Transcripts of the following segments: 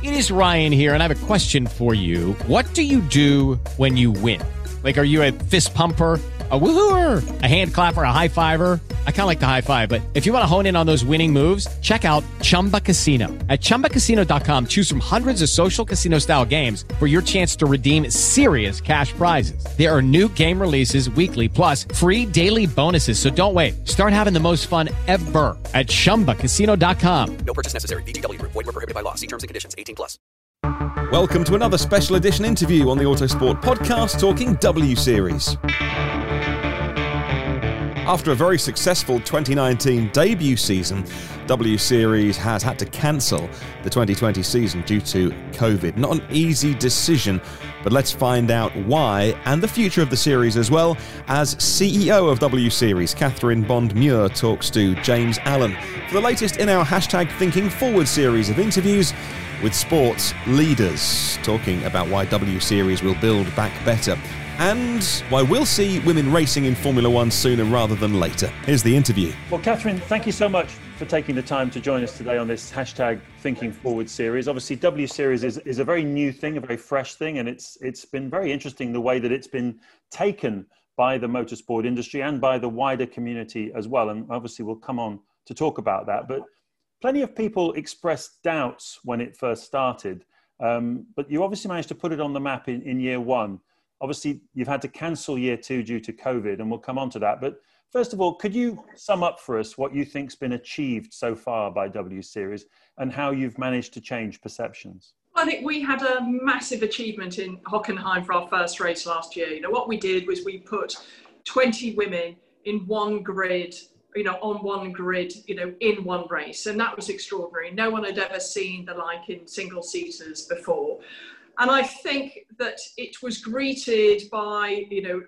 It is Ryan here, and I have a question for you. What do you do when you win? Like, are you a fist pumper, a woohooer, a hand clapper, a high fiver? I kind of like the high five, but if you want to hone in on those winning moves, check out Chumba Casino. At ChumbaCasino.com, choose from hundreds of social casino-style games for your chance to redeem serious cash prizes. There are new game releases weekly, plus free daily bonuses. So don't wait. Start having the most fun ever at ChumbaCasino.com. No purchase necessary. VGW Group. Void where prohibited by law. See terms and conditions. 18+. Welcome to another special edition interview on the Autosport podcast talking W Series. After a very successful 2019 debut season, W Series has had to cancel the 2020 season due to COVID. Not an easy decision, but let's find out why and the future of the series as well as CEO of W Series, Catherine Bond-Muir, talks to James Allen for the latest in our hashtag Thinking Forward series of interviews with sports leaders, talking about why W Series will build back better and why we'll see women racing in Formula One sooner rather than later. Here's the interview. Well, Catherine, thank you so much for taking the time to join us today on this hashtag Thinking Forward series. Obviously, W Series is a very new thing, a very fresh thing, and it's been very interesting the way that it's been taken by the motorsport industry and by the wider community as well. And obviously, we'll come on to talk about that. But plenty of people expressed doubts when it first started, but you obviously managed to put it on the map in year one. Obviously, you've had to cancel year two due to COVID, and we'll come on to that. But first of all, could you sum up for us what you think's been achieved so far by W Series and how you've managed to change perceptions? I think we had a massive achievement in Hockenheim for our first race last year. You know, what we did was we put 20 women in one grid, on one grid, in one race. And that was extraordinary. No one had ever seen the like in single seaters before. And I think that it was greeted by,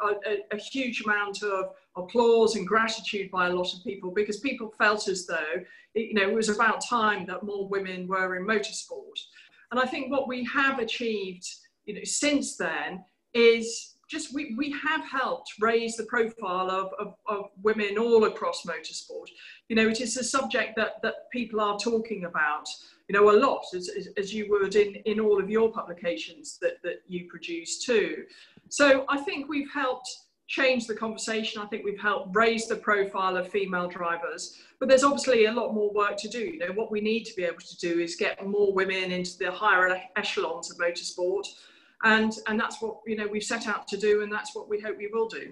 a huge amount of applause and gratitude by a lot of people, because people felt as though, it was about time that more women were in motorsport. And I think what we have achieved, since then is just we have helped raise the profile of women all across motorsport. It is a subject that people are talking about, a lot, as you would in all of your publications that you produce too. So I think we've helped change the conversation. I think we've helped raise the profile of female drivers, but there's obviously a lot more work to do. What we need to be able to do is get more women into the higher echelons of motorsport. And that's what, we've set out to do, and that's what we hope we will do.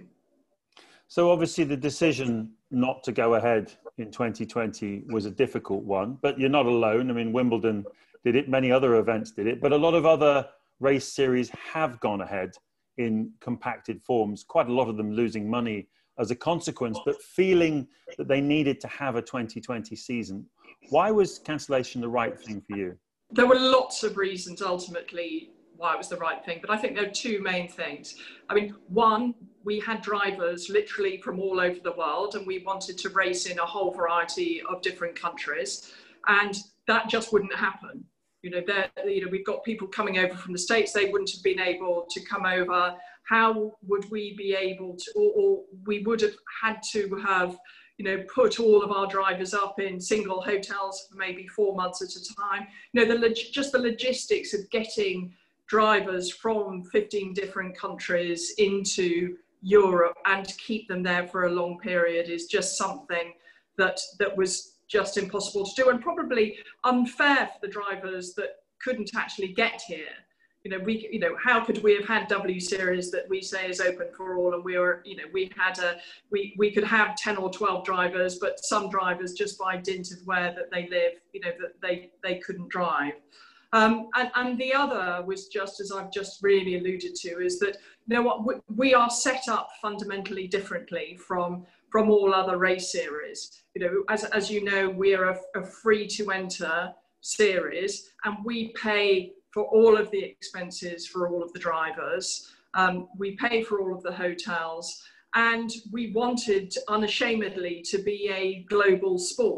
So obviously the decision not to go ahead in 2020 was a difficult one, but you're not alone. I mean, Wimbledon did it, many other events did it, but a lot of other race series have gone ahead in compacted forms, quite a lot of them losing money as a consequence, but feeling that they needed to have a 2020 season. Why was cancellation the right thing for you? There were lots of reasons ultimately why it was the right thing, but I think there are two main things. I mean, one, we had drivers literally from all over the world, and we wanted to race in a whole variety of different countries, and that just wouldn't happen. We've got people coming over from the States, they wouldn't have been able to come over. How would we be able to, or we would have had to have, put all of our drivers up in single hotels for maybe 4 months at a time. Just the logistics of getting drivers from 15 different countries into Europe and keep them there for a long period is just something that was just impossible to do, and probably unfair for the drivers that couldn't actually get here. How could we have had W Series that we say is open for all, and we could have 10 or 12 drivers, but some drivers, just by dint of where that they live, that they couldn't drive. And the other was, just as I've just really alluded to, is that, we are set up fundamentally differently from all other race series. As you know, we're a free to enter series, and we pay for all of the expenses for all of the drivers. We pay for all of the hotels, and we wanted unashamedly to be a global sport.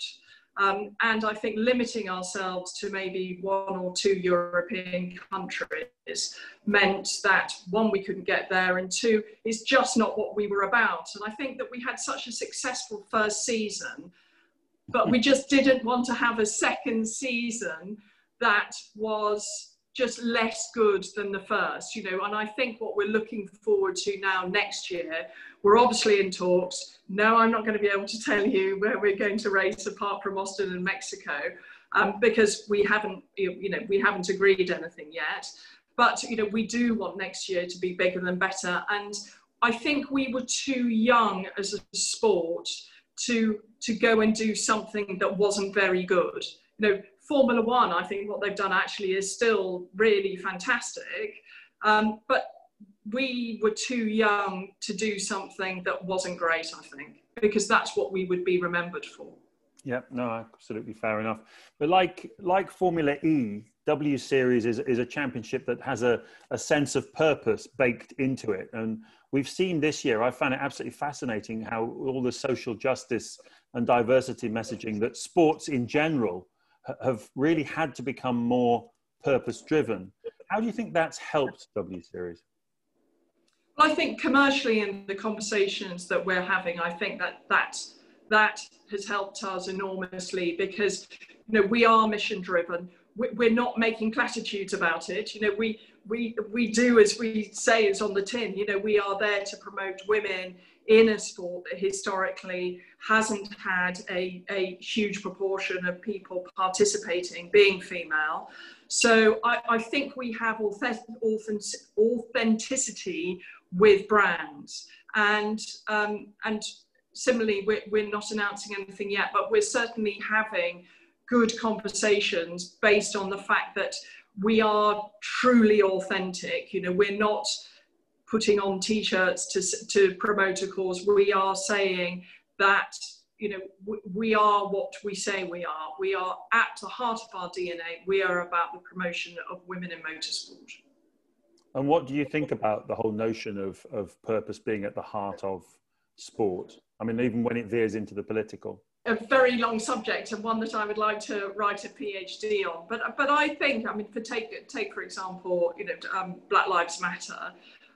And I think limiting ourselves to maybe 1 or 2 European countries meant that, one, we couldn't get there, and two, it's just not what we were about. And I think that we had such a successful first season, but we just didn't want to have a second season that was just less good than the first, you know, and I think what we're looking forward to now next year, we're obviously in talks. No, I'm not going to be able to tell you where we're going to race apart from Austin and Mexico, because we haven't agreed anything yet. But, you know, we do want next year to be bigger than better. And I think we were too young as a sport to go and do something that wasn't very good. You know, Formula One, I think what they've done actually is still really fantastic. But we were too young to do something that wasn't great, I think, because that's what we would be remembered for. Yeah, no, absolutely fair enough. But like Formula E, W Series is a championship that has a sense of purpose baked into it. And we've seen this year, I found it absolutely fascinating how all the social justice and diversity messaging that sports in general have really had to become more purpose driven. How do you think that's helped W Series? Well, I think commercially in the conversations that we're having, I think that has helped us enormously because, you know, we are mission driven. We're not making platitudes about it. You know, we do as we say is on the tin. You know, we are there to promote women in a sport that historically hasn't had a huge proportion of people participating being female. So I think we have authenticity with brands, and similarly, we're not announcing anything yet, but we're certainly having good conversations based on the fact that we are truly authentic. You know, we're not putting on t-shirts to promote a cause. We are saying that, you know, we are what we say we are. We are at the heart of our DNA. We are about the promotion of women in motorsport. And what do you think about the whole notion of purpose being at the heart of sport? I mean, even when it veers into the political. A very long subject, and one that I would like to write a PhD on. But I think, I mean, take for example, you know, Black Lives Matter.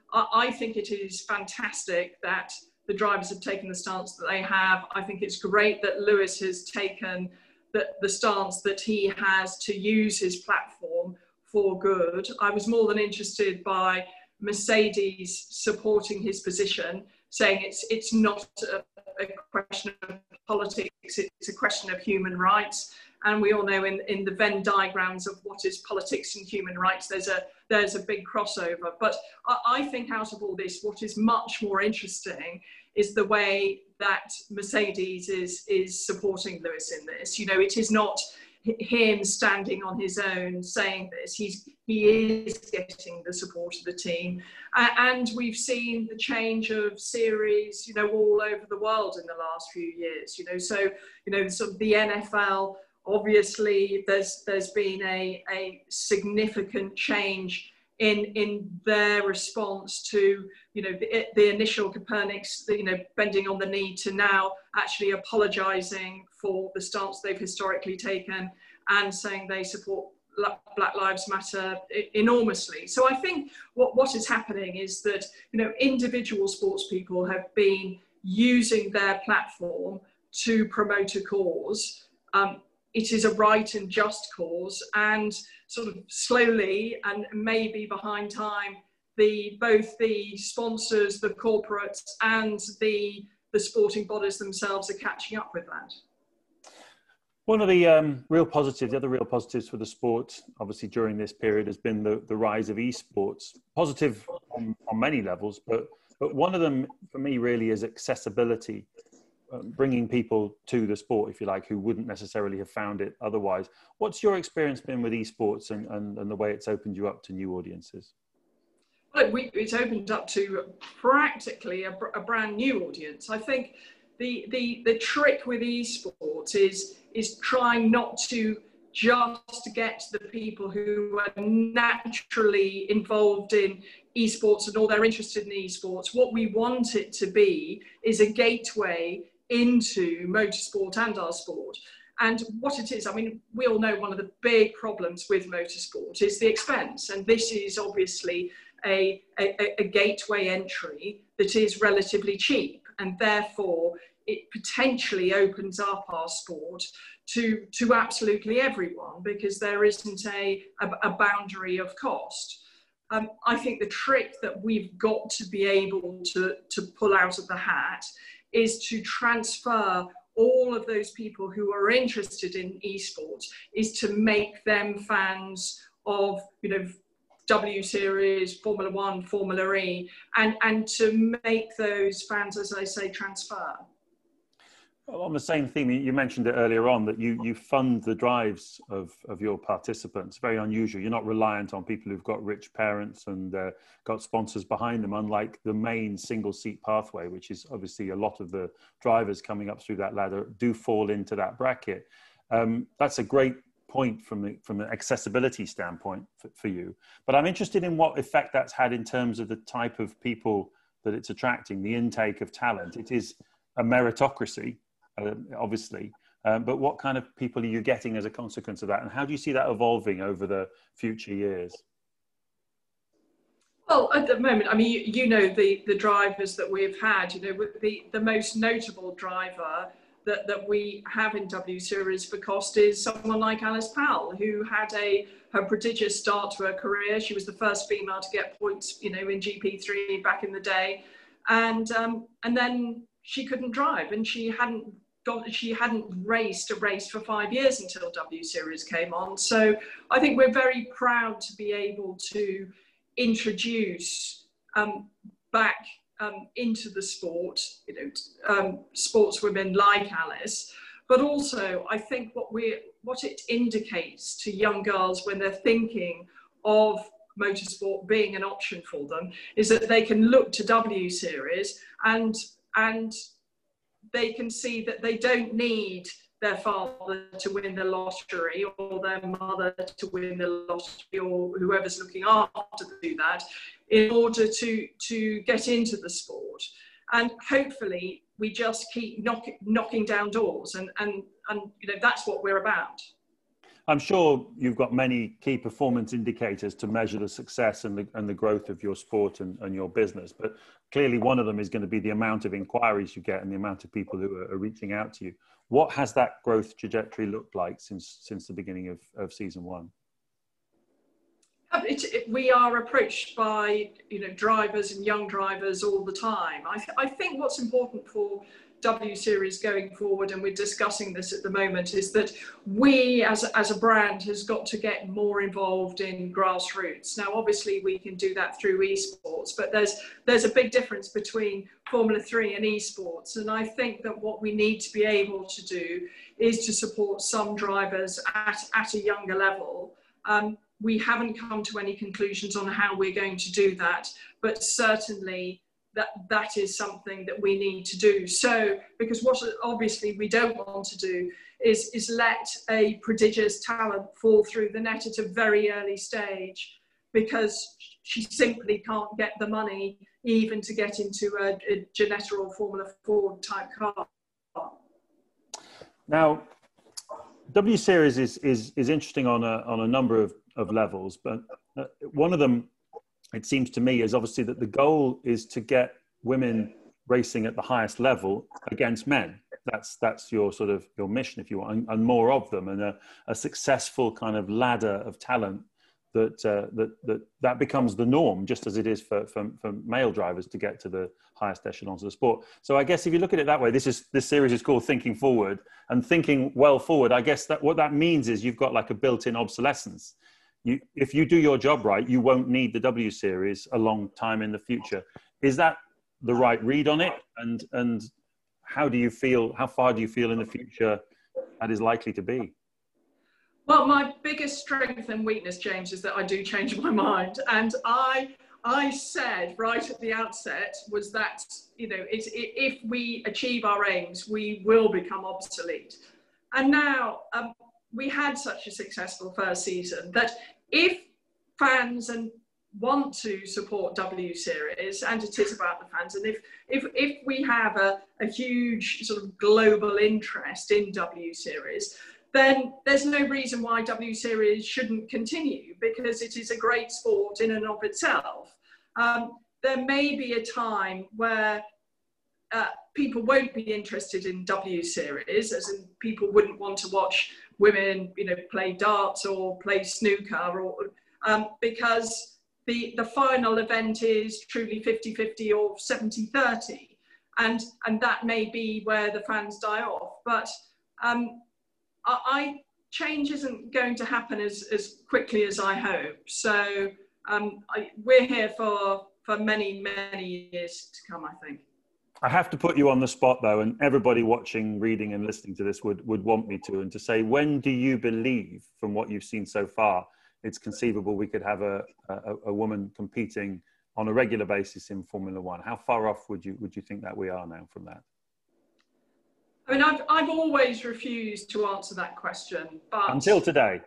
I think it is fantastic that the drivers have taken the stance that they have. I think it's great that Lewis has taken the stance that he has to use his platform for good. I was more than interested by Mercedes supporting his position, saying it's not a question of politics, it's a question of human rights. And we all know in the Venn diagrams of what is politics and human rights, there's a big crossover. But I think out of all this, what is much more interesting is the way that Mercedes is supporting Lewis in this. You know, it is not him standing on his own saying this. He is getting the support of the team, and we've seen the change of series, you know, all over the world in the last few years. You know, so you know, sort of the NFL. Obviously, there's been a significant change in their response to, you know, the initial Copernicus, you know, bending on the knee to now actually apologising for the stance they've historically taken and saying they support Black Lives Matter enormously. So I think what is happening is that, you know, individual sports people have been using their platform to promote a cause. It is a right and just cause, and sort of slowly and maybe behind time, both the sponsors, the corporates, and the sporting bodies themselves are catching up with that. One of the other real positives for the sport, obviously during this period, has been the rise of esports. Positive on many levels, but one of them for me really is accessibility. Bringing people to the sport, if you like, who wouldn't necessarily have found it otherwise. What's your experience been with esports and the way it's opened you up to new audiences? Well, it's opened up to practically a brand new audience. I think the trick with esports is trying not to just get the people who are naturally involved in esports and all they're interested in esports. What we want it to be is a gateway into motorsport and our sport. And what it is, I mean, we all know one of the big problems with motorsport is the expense. And this is obviously a gateway entry that is relatively cheap. And therefore, it potentially opens up our sport to absolutely everyone, because there isn't a boundary of cost. I think the trick that we've got to be able to pull out of the hat is to transfer all of those people who are interested in esports, is to make them fans of, you know, W Series, Formula One, Formula E, and to make those fans, as I say, transfer. Well, on the same theme, you mentioned it earlier on that you fund the drives of your participants. Very unusual. You're not reliant on people who've got rich parents and got sponsors behind them, unlike the main single seat pathway, which is obviously a lot of the drivers coming up through that ladder do fall into that bracket. That's a great point from an accessibility standpoint for you. But I'm interested in what effect that's had in terms of the type of people that it's attracting, the intake of talent. It is a meritocracy, obviously, but what kind of people are you getting as a consequence of that, and how do you see that evolving over the future years? Well, at the moment, I mean, you know, the drivers that we've had, you know, the most notable driver that we have in W Series for cost is someone like Alice Powell, who had her prodigious start to her career. She was the first female to get points, you know, in GP3 back in the day, and then she couldn't drive, and she hadn't raced a race for 5 years until W Series came on. So I think we're very proud to be able to introduce back into the sport, you know, sportswomen like Alice. But also, I think what it indicates to young girls when they're thinking of motorsport being an option for them is that they can look to W Series and they can see that they don't need their father to win the lottery or their mother to win the lottery or whoever's looking after to do that in order to get into the sport. And hopefully we just keep knocking down doors and you know, that's what we're about. I'm sure you've got many key performance indicators to measure the success and the growth of your sport and your business, but clearly one of them is going to be the amount of inquiries you get and the amount of people who are reaching out to you. What has that growth trajectory looked like since the beginning of season one? We are approached by, you know, drivers and young drivers all the time. I think what's important for W Series going forward, and we're discussing this at the moment, is that we as a brand has got to get more involved in grassroots. Now obviously we can do that through esports, but there's a big difference between Formula 3 and esports, and I think that what we need to be able to do is to support some drivers at a younger level. We haven't come to any conclusions on how we're going to do that, but certainly that is something that we need to do. So, because what obviously we don't want to do is let a prodigious talent fall through the net at a very early stage because she simply can't get the money even to get into a Ginetta or Formula 4 type car. Now, W Series is interesting on a number of levels, but one of them, it seems to me, is obviously that the goal is to get women racing at the highest level against men. That's your sort of your mission, if you want, and more of them, and a successful kind of ladder of talent that becomes the norm, just as it is for male drivers to get to the highest echelons of the sport. So I guess if you look at it that way, this series is called Thinking Forward, and thinking well forward, I guess that what that means is you've got like a built-in obsolescence. If you do your job right, you won't need the W Series a long time in the future. Is that the right read on it? And how do you feel, how far do you feel in the future that is likely to be? Well, my biggest strength and weakness, James, is that I do change my mind. And I said right at the outset was that, you know, if we achieve our aims, we will become obsolete. And now we had such a successful first season that if fans want to support W Series, and it is about the fans, and if we have a huge sort of global interest in W Series, then there's no reason why W Series shouldn't continue, because it is a great sport in and of itself. There may be a time where people won't be interested in W Series, as in people wouldn't want to watch women, play darts or play snooker, or because the final event is truly 50-50 or 70-30, and that may be where the fans die off. But change isn't going to happen as quickly as I hope. So we're here for many, many years to come, I think. I have to put you on the spot, though, and everybody watching, reading and listening to this would want me to, and to say, when do you believe, from what you've seen so far, it's conceivable we could have a woman competing on a regular basis in Formula One? How far off would you think that we are now from that? I mean, I've always refused to answer that question, but until today.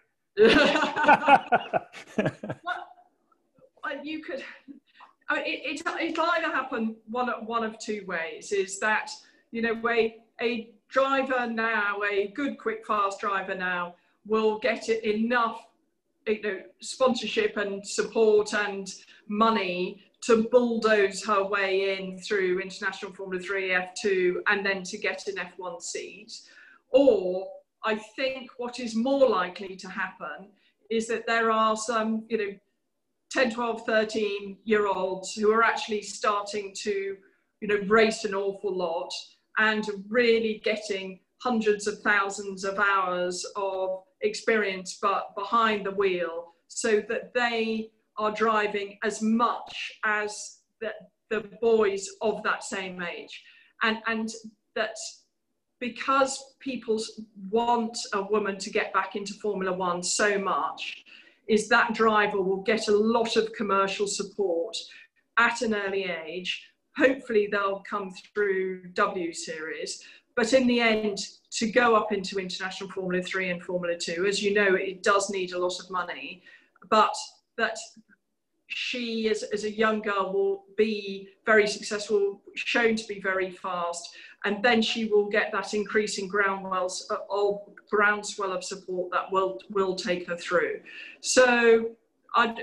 You could. It'll either happen one of two ways. Is that a driver now, a good, quick, fast driver now, will get enough sponsorship and support and money to bulldoze her way in through International Formula 3, F2, and then to get an F1 seat. Or I think what is more likely to happen is that there are some, 10, 12, 13-year-olds who are actually starting to, race an awful lot and really getting hundreds of thousands of hours of experience but behind the wheel, so that they are driving as much as the boys of that same age. And that because people want a woman to get back into Formula One so much, is that driver will get a lot of commercial support at an early age. Hopefully they'll come through W Series, but in the end, to go up into International Formula 3 and Formula 2, as you know, it does need a lot of money, but that she, as a young girl, will be very successful, shown to be very fast, and then she will get that increasing groundswell of support that will take her through. So I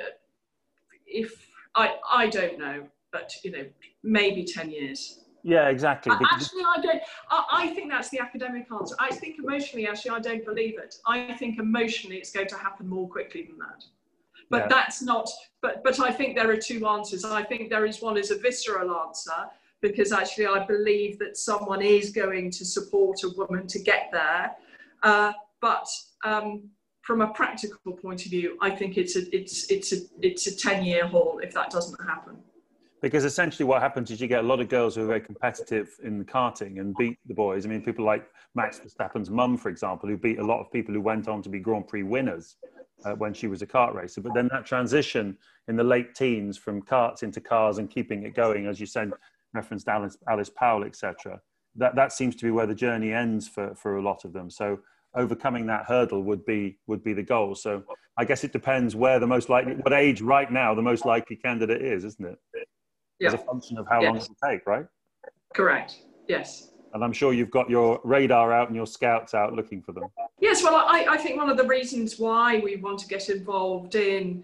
don't know, but maybe 10 years. Yeah, exactly. Actually, I don't. I think that's the academic answer. I think emotionally, actually, I don't believe it. I think emotionally, it's going to happen more quickly than that. But yeah. That's not. But I think there are two answers. I think there is one is a visceral answer, because actually I believe that someone is going to support a woman to get there. But from a practical point of view, I think it's a 10-year haul if that doesn't happen. Because essentially what happens is you get a lot of girls who are very competitive in karting and beat the boys. I mean, people like Max Verstappen's mum, for example, who beat a lot of people who went on to be Grand Prix winners when she was a kart racer. But then that transition in the late teens from karts into cars and keeping it going, as you said, referenced Alice Powell, etc. That seems to be where the journey ends for a lot of them. So overcoming that hurdle would be the goal. So I guess it depends where the most likely, what age right now the most likely candidate is, isn't it? Yeah. As a function of how long it will take, right? Correct. Yes. And I'm sure you've got your radar out and your scouts out looking for them. Yes. Well, I think one of the reasons why we want to get involved in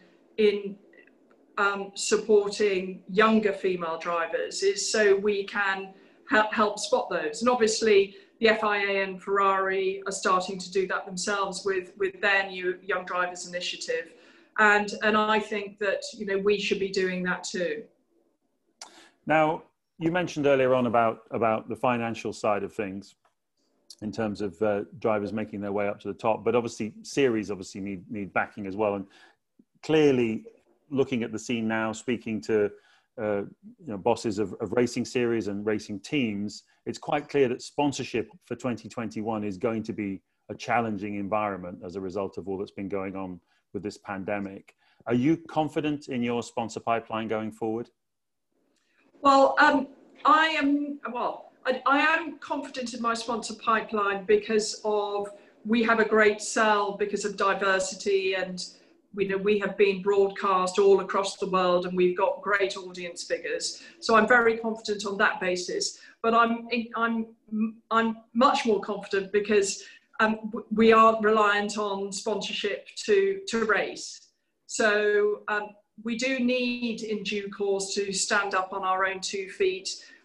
supporting younger female drivers is so we can help spot those. And obviously the FIA and Ferrari are starting to do that themselves with their new Young Drivers Initiative. And I think that, we should be doing that too. Now, you mentioned earlier on about the financial side of things in terms of drivers making their way up to the top, but obviously series need backing as well. And clearly, looking at the scene now, speaking to bosses of racing series and racing teams, it's quite clear that sponsorship for 2021 is going to be a challenging environment as a result of all that's been going on with this pandemic. Are you confident in your sponsor pipeline going forward? Well, I am confident in my sponsor pipeline because we have a great sell because of diversity, and we have been broadcast all across the world and we've got great audience figures. So I'm very confident on that basis. But I'm much more confident because we are reliant on sponsorship to race. So we do need in due course to stand up on our own 2 feet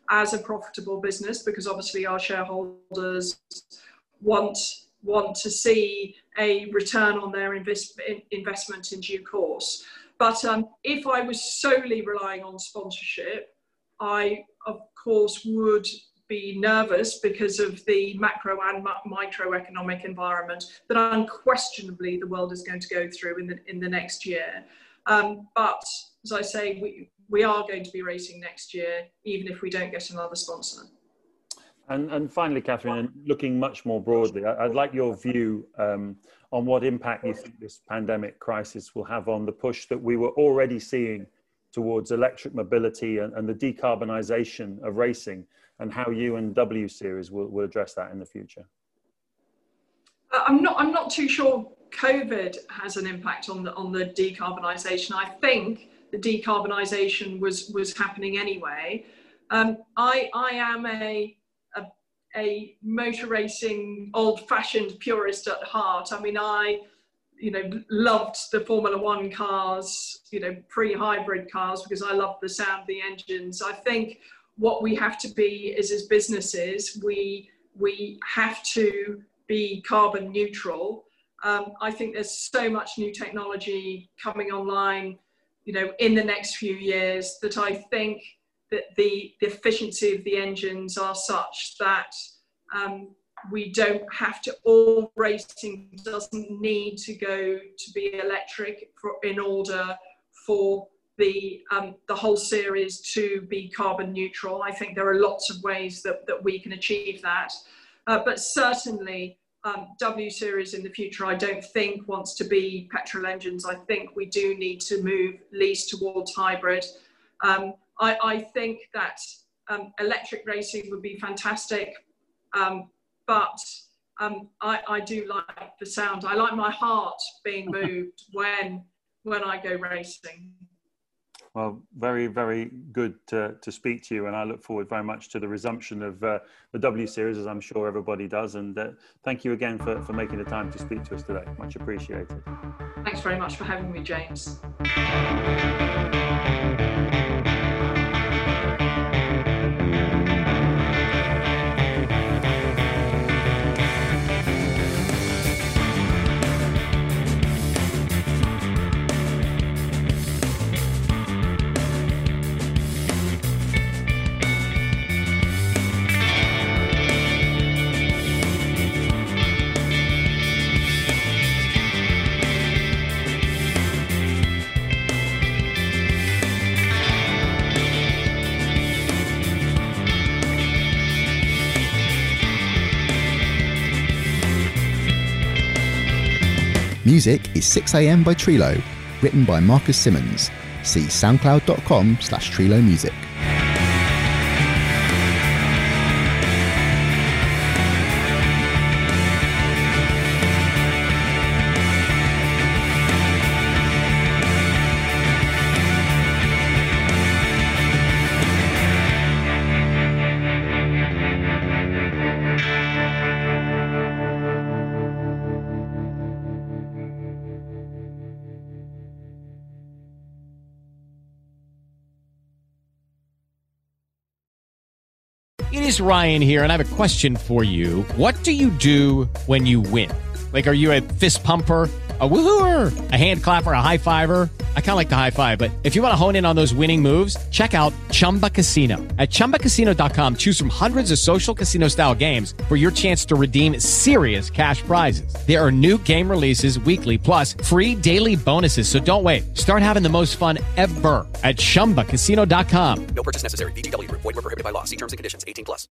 as a profitable business, because obviously our shareholders want to see a return on their investment in due course. But if I was solely relying on sponsorship, I, of course, would be nervous because of the macro and microeconomic environment that unquestionably the world is going to go through in the next year. But as I say, we are going to be racing next year, even if we don't get another sponsor. And finally, Catherine, looking much more broadly, I'd like your view on what impact you think this pandemic crisis will have on the push that we were already seeing towards electric mobility and the decarbonisation of racing, and how you and W Series will address that in the future. I'm not too sure COVID has an impact on the decarbonisation. I think the decarbonisation was happening anyway. I am a motor racing old-fashioned purist at heart. I mean, I loved the Formula One cars, pre-hybrid cars, because I loved the sound of the engines. I think what we have to be is, as businesses, we have to be carbon neutral. I think there's so much new technology coming online, in the next few years, that I think that the efficiency of the engines are such that we don't have to, all racing doesn't need to go to be electric in order for the whole series to be carbon neutral. I think there are lots of ways that we can achieve that. But certainly W Series in the future, I don't think wants to be petrol engines. I think we do need to move at least towards hybrid. I think that electric racing would be fantastic, but I do like the sound. I like my heart being moved when I go racing. Well, very, very good to speak to you, and I look forward very much to the resumption of the W Series, as I'm sure everybody does. And thank you again for making the time to speak to us today. Much appreciated. Thanks very much for having me, James. Music is 6 AM by Trilo, written by Marcus Simmons. See soundcloud.com/Trilo Music. It is Ryan here, and I have a question for you. What do you do when you win? Like, are you a fist pumper, a woohooer, a hand clapper, a high fiver? I kind of like the high five, but if you want to hone in on those winning moves, check out Chumba Casino. At ChumbaCasino.com, choose from hundreds of social casino-style games for your chance to redeem serious cash prizes. There are new game releases weekly, plus free daily bonuses. So don't wait. Start having the most fun ever at ChumbaCasino.com. No purchase necessary. VGW Group. Void where prohibited by law. See terms and conditions. 18+.